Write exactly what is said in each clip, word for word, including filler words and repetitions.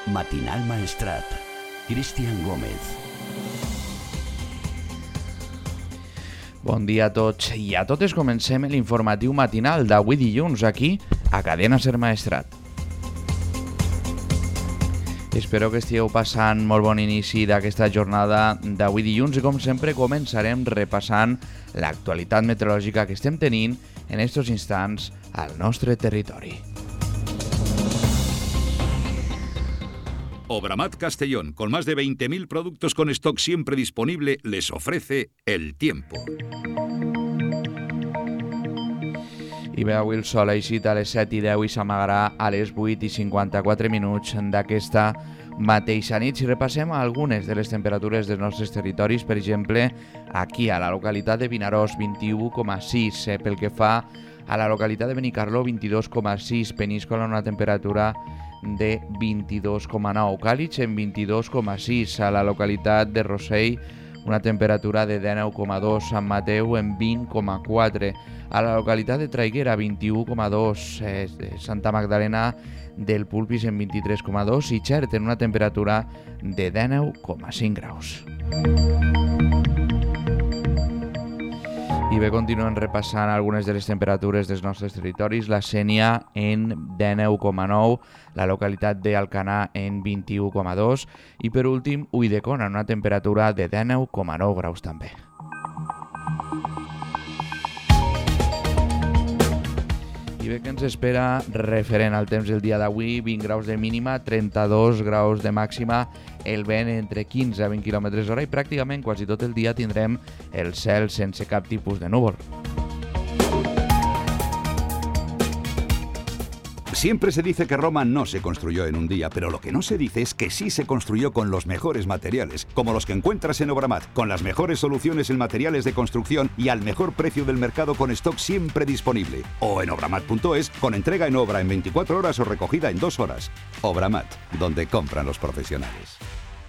Matinal Maestrat. Cristian Gómez. Bon dia a tots i a totes. Comencem l'informatiu matinal d'avui dilluns aquí a Cadena Ser Maestrat. Espero que estigueu passant molt bon inici d'aquesta jornada d'avui dilluns i com sempre començarem repassant l'actualitat meteorològica que estem tenint en estos instants al nostre territori. Obramat Castellón, con más de veinte mil productos con stock siempre disponible, les ofrece el tiempo. I bé, avui el sol ha eixit a les set i deu i s'amagarà a les vuit i cinquanta-quatre minuts d'aquesta mateixa nit. Si repassem algunes de les temperatures dels nostres territoris, per exemple, aquí a la localitat de Vinaròs, vint-i-u coma sis, eh, pel que fa a la localitat de Benicarló, vint-i-dos coma sis, Peníscola, una temperatura de vint-i-dos coma nou, Càlig en vint-i-dos coma sis, a la localitat de Rossell una temperatura de dinou coma dos, Sant Mateu en vint coma quatre, a la localitat de Traiguera vint-i-u coma dos, eh, Santa Magdalena del Pulpis en vint-i-tres coma dos i Xert en una temperatura de dinou coma cinc graus. I bé, continuem repassant algunes de les temperatures dels nostres territoris. La Sénia en dinou coma nou, la localitat d'Alcanar en vint-i-u coma dos i per últim Ulldecona en una temperatura de dinou coma nou graus també. I bé, que ens espera referent al temps del dia d'avui? vint graus de mínima, trenta-dos graus de màxima, el vent entre quinze a vint quilòmetres hora i pràcticament quasi tot el dia tindrem el cel sense cap tipus de núvol. Siempre se dice que Roma no se construyó en un día, pero lo que no se dice es que sí se construyó con los mejores materiales, como los que encuentras en Obramat, con las mejores soluciones en materiales de construcción y al mejor precio del mercado con stock siempre disponible. O en obramat punto es, con entrega en obra en veinticuatro horas o recogida en dos horas. Obramat, donde compran los profesionales.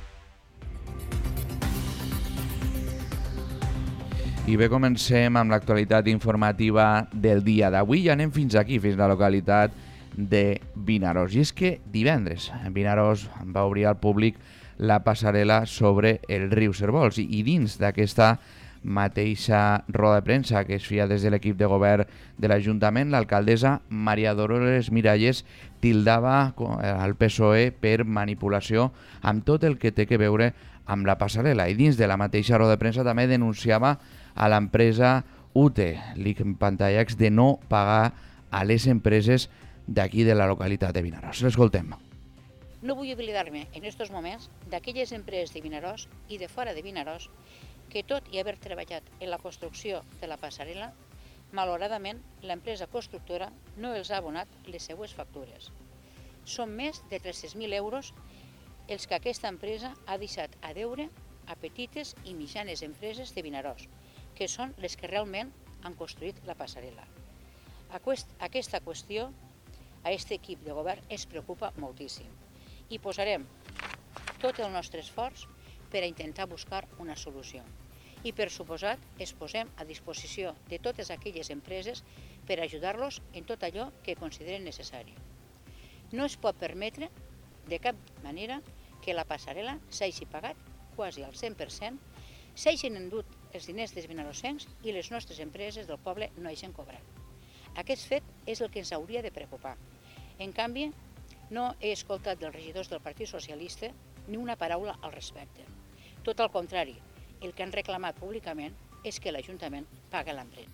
I bé, comencem amb l'actualitat informativa del dia d'avui i anem fins aquí, fins a la localitat de Vinaròs. I és que divendres Vinaròs va obrir al públic la passarel·la sobre el riu Servols i dins d'aquesta mateixa roda de premsa que es feia des de l'equip de govern de l'Ajuntament, l'alcaldessa Maria Dolores Miralles tildava al P S O E per manipulació amb tot el que té que veure amb la passarel·la i dins de la mateixa roda de premsa també denunciava a l'empresa U T E, l'Icpantallax, de no pagar a les empreses d'aquí de la localitat de Vinaròs. L'escoltem. No vull oblidar-me en aquests moments d'aquelles empreses de Vinaròs i de fora de Vinaròs que tot i haver treballat en la construcció de la passarel·la, malauradament l'empresa constructora no els ha abonat les seues factures. Són més de tres-cents mil euros els que aquesta empresa ha deixat a deure a petites i mitjanes empreses de Vinaròs, que són les que realment han construït la passarel·la. Aquesta qüestió a aquest equip de govern es preocupa moltíssim i posarem tot el nostre esforç per a intentar buscar una solució. I per suposat es posem a disposició de totes aquelles empreses per ajudar-los en tot allò que consideren necessari. No es pot permetre de cap manera que la passarel·la s'hagi pagat quasi al cent per cent, s'hagin endut els diners dels vinarossencs i les nostres empreses del poble no hagin cobrat. Aquest fet és el que ens hauria de preocupar. En canvi, no he escoltat dels regidors del Partit Socialista ni una paraula al respecte. Tot al contrari, el que han reclamat públicament és que l'Ajuntament paga l'empresa.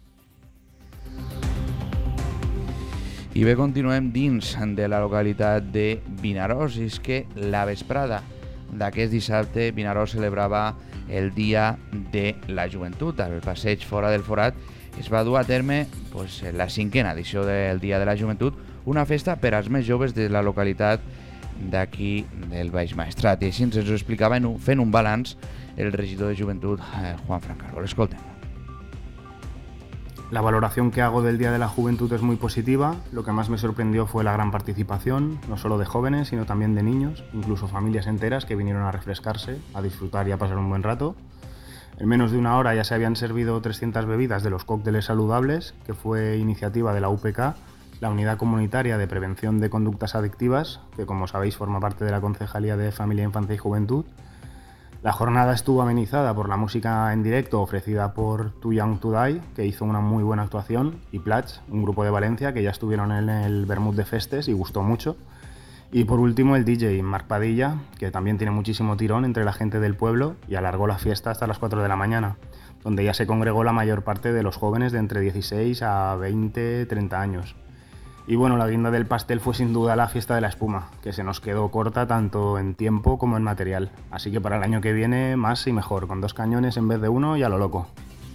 I bé, continuem dins de la localitat de Vinaròs. És que la vesprada d'aquest dissabte Vinaròs celebrava el Dia de la Joventut. Al passeig Fora del Forat es va dur a terme pues, la cinquena edició del Dia de la Joventut, una festa per als més joves de la localitat d'aquí del Baix Maestrat. I així ens ho explicava fent un balanç el regidor de Joventut, eh, Juan Francaro. L'escoltem. La valoración que hago del Día de la Juventud es muy positiva. Lo que más me sorprendió fue la gran participación, no solo de jóvenes, sino también de niños, incluso familias enteras que vinieron a refrescarse, a disfrutar y a pasar un buen rato. En menos de una hora ya se habían servido trescientas bebidas de los cócteles saludables, que fue iniciativa de la U P K, la Unidad Comunitaria de Prevención de Conductas Adictivas, que como sabéis forma parte de la Concejalía de Familia, Infancia y Juventud. La jornada estuvo amenizada por la música en directo ofrecida por Too Young to Die, que hizo una muy buena actuación, y Plats, un grupo de Valencia que ya estuvieron en el Vermut de Festes y gustó mucho. Y por último el D J Marc Padilla, que también tiene muchísimo tirón entre la gente del pueblo y alargó la fiesta hasta las cuatro de la mañana, donde ya se congregó la mayor parte de los jóvenes de entre dieciséis a veinte, treinta años. Y bueno, la guinda del pastel fue sin duda la fiesta de la espuma, que se nos quedó corta tanto en tiempo como en material. Así que para el año que viene más y mejor, con dos cañones en vez de uno y a lo loco.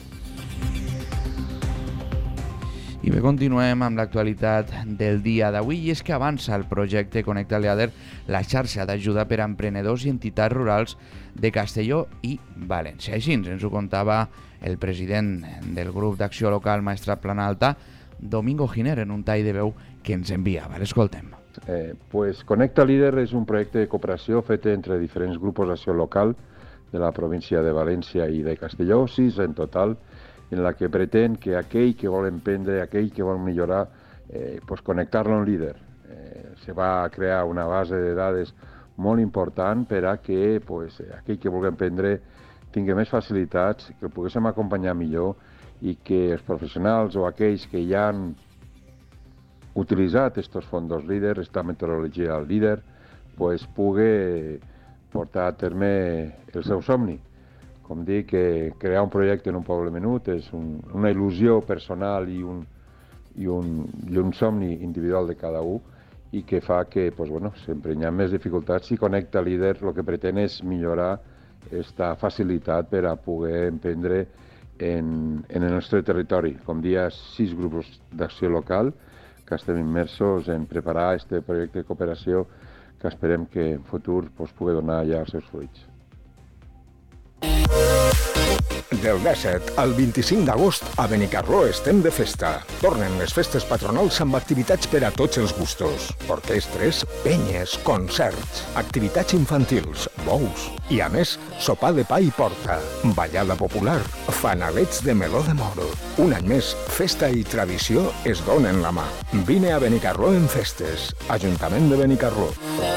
I bé, continuem amb l'actualitat del dia d'avui, i és que avança el projecte Connecta Leader, la xarxa d'ajuda per a emprenedors i entitats rurals de Castelló i València. Així ens ho contava el president del grup d'acció local Maestrat Plana Alta, Domingo Giner, en un tall de veu que ens enviava. L'escoltem. Eh, pues Connecta Líder és un projecte de cooperació fet entre diferents grups d'acció local de la província de València i de Castelló, sis en total, en la que pretén que aquell que vol emprendre, aquell que vol millorar, eh, pues connectar-lo a un líder. Eh, se va crear una base de dades molt important per a que pues, aquell que vulgui emprendre tingui més facilitats, que el poguéssim acompanyar millor i que els professionals o aquells que ja han utilitzat aquests fondos líder, esta metodologia líder, pues, pugui portar a terme el seu somni. Com dic, que crear un projecte en un poble menut és un, una il·lusió personal i un, i, un, i un somni individual de cada un, i que fa que pues, bueno, sempre hi ha més dificultats, i Connecta Líder el que pretén és millorar aquesta facilitat per a poder emprendre en, en el nostre territori. Com dia, sis grups d'acció local que estem immersos en preparar aquest projecte de cooperació que esperem que en futur pues, pugui donar ja els seus fruits. Del disset al vint-i-cinc d'agost a Benicarló estem de festa. Tornen les festes patronals amb activitats per a tots els gustos. Orquestres, penyes, concerts, activitats infantils, bous i, a més, sopar de pa i porta, ballada popular, fanalets de meló de moro. Un any més, festa i tradició es donen la mà. Vine a Benicarló en festes. Ajuntament de Benicarló.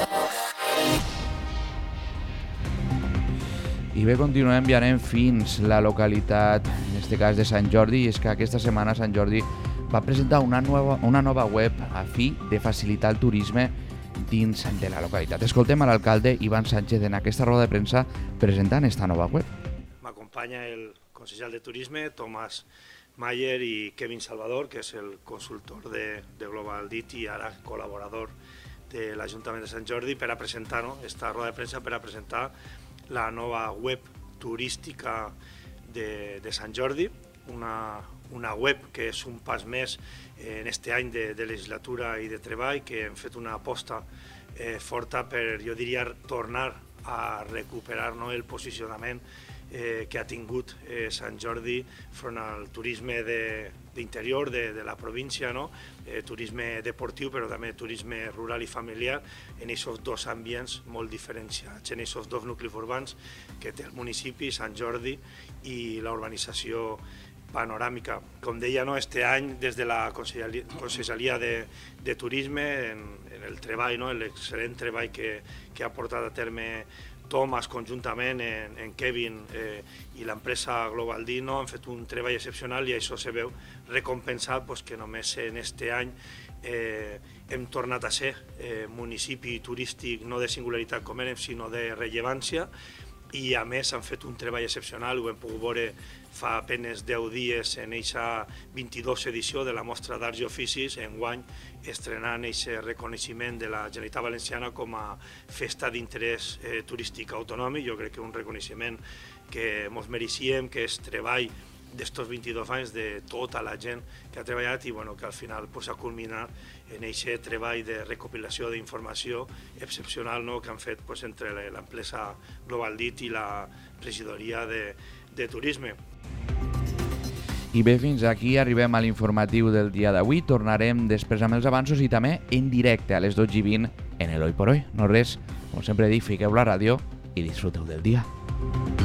I bé, continuem i anem fins la localitat, en aquest cas de Sant Jordi, i és que aquesta setmana Sant Jordi va presentar una nova, una nova web a fi de facilitar el turisme dins de la localitat. Escoltem a l'alcalde Ivan Sánchez en aquesta roda de premsa presentant esta nova web. M'acompanya el consellero de Turisme, Tomàs Mayer, i Kevin Salvador, que és el consultor de, de Global D I T i ara col·laborador de l'Ajuntament de Sant Jordi, per a presentar no, esta roda de premsa per a presentar la nova web turística de, de Sant Jordi, una, una web que és un pas més en aquest any de, de legislatura i de treball, que hem fet una aposta eh, forta per, jo diria, tornar a recuperar no, el posicionament eh, que ha tingut eh, Sant Jordi front al turisme d'interior de, de, de la província, no? eh, turisme deportiu, però també turisme rural i familiar, en aquests dos ambients molt diferenciats, en aquests dos nuclis urbans que té el municipi, Sant Jordi, i la urbanització panoràmica. Com deia, no, este any, des de la Conselleria, Conselleria de, de Turisme, en, en el treball, no, l'excel·lent treball que, que ha portat a terme Tomàs conjuntament en, en Kevin eh, i l'empresa Global D I, no, han fet un treball excepcional, i això se veu recompensat pues, que només en este any eh, hem tornat a ser eh, municipi turístic no de singularitat com érem, sinó de rellevància, i a més han fet un treball excepcional. Ho hem pogut veure fa apenes deu dies en aquesta vint-i-dos edició de la Mostra d'Arts i Oficis, enguany estrenant aquest reconeixement de la Generalitat Valenciana com a festa d'interès eh, turístic autonòmic. Jo crec que un reconeixement que ens mereixíem, que és treball d'estos vint-i-dos anys de tota la gent que ha treballat, i bueno, que al final pues, ha culminat en aquest treball de recopilació d'informació excepcional, no, que han fet pues, entre l'empresa Global D I T i la regidoria de, de Turisme. I bé, fins aquí arribem a l'informatiu del dia d'avui. Tornarem després amb els avanços i també en directe a les dotze i vint en el Hoy por Hoy. No res, com sempre dic, fiqueu la ràdio i disfruteu del dia.